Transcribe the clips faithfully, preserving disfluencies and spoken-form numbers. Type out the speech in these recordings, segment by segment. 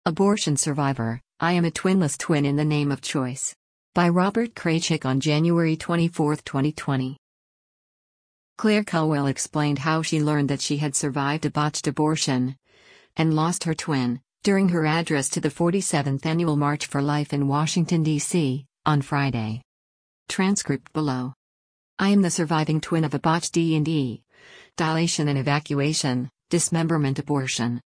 Abortion Survivor, I Am a Twinless Twin in the Name of Choice. By Robert Kraychik on January twenty-fourth, twenty twenty. Claire Culwell explained how she learned that she had survived a botched abortion and lost her twin during her address to the forty-seventh Annual March for Life in Washington, D C, on Friday. Transcript below. I am the surviving twin of a botched D and E, dilation and evacuation, dismemberment abortion.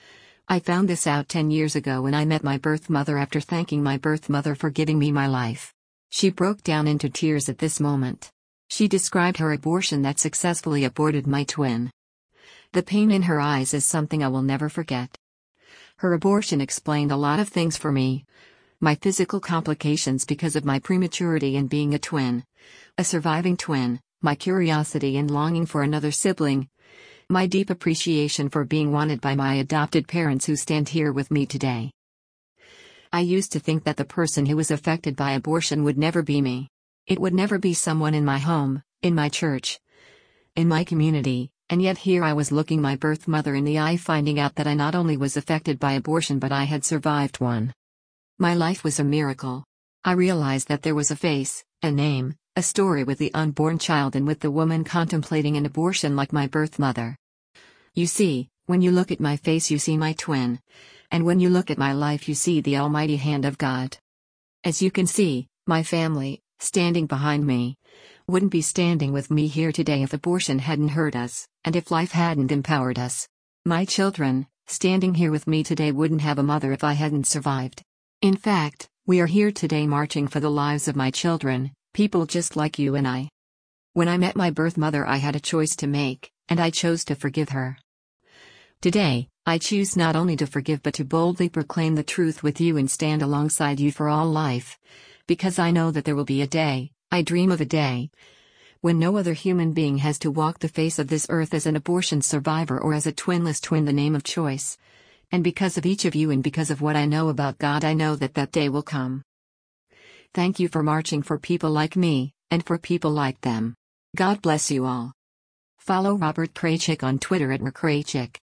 I found this out ten years ago when I met my birth mother after thanking my birth mother for giving me my life. She broke down into tears at this moment. She described her abortion that successfully aborted my twin. The pain in her eyes is something I will never forget. Her abortion explained a lot of things for me. My physical complications because of my prematurity and being a twin. A surviving twin, my curiosity and longing for another sibling. My deep appreciation for being wanted by my adopted parents who stand here with me today. I used to think that the person who was affected by abortion would never be me. It would never be someone in my home, in my church, in my community, and yet here I was looking my birth mother in the eye, finding out that I not only was affected by abortion but I had survived one. My life was a miracle. I realized that there was a face, a name, a story with the unborn child and with the woman contemplating an abortion like my birth mother. You see, when you look at my face you see my twin. And when you look at my life you see the almighty hand of God. As you can see, my family, standing behind me, wouldn't be standing with me here today if abortion hadn't hurt us, and if life hadn't empowered us. My children, standing here with me today, wouldn't have a mother if I hadn't survived. In fact, we are here today marching for the lives of my children, people just like you and I. When I met my birth mother I had a choice to make, and I chose to forgive her. Today, I choose not only to forgive but to boldly proclaim the truth with you and stand alongside you for all life. Because I know that there will be a day, I dream of a day, when no other human being has to walk the face of this earth as an abortion survivor or as a twinless twin, the name of choice. And because of each of you and because of what I know about God, I know that that day will come. Thank you for marching for people like me, and for people like them. God bless you all. Follow Robert Kraychik on Twitter at r kraychik.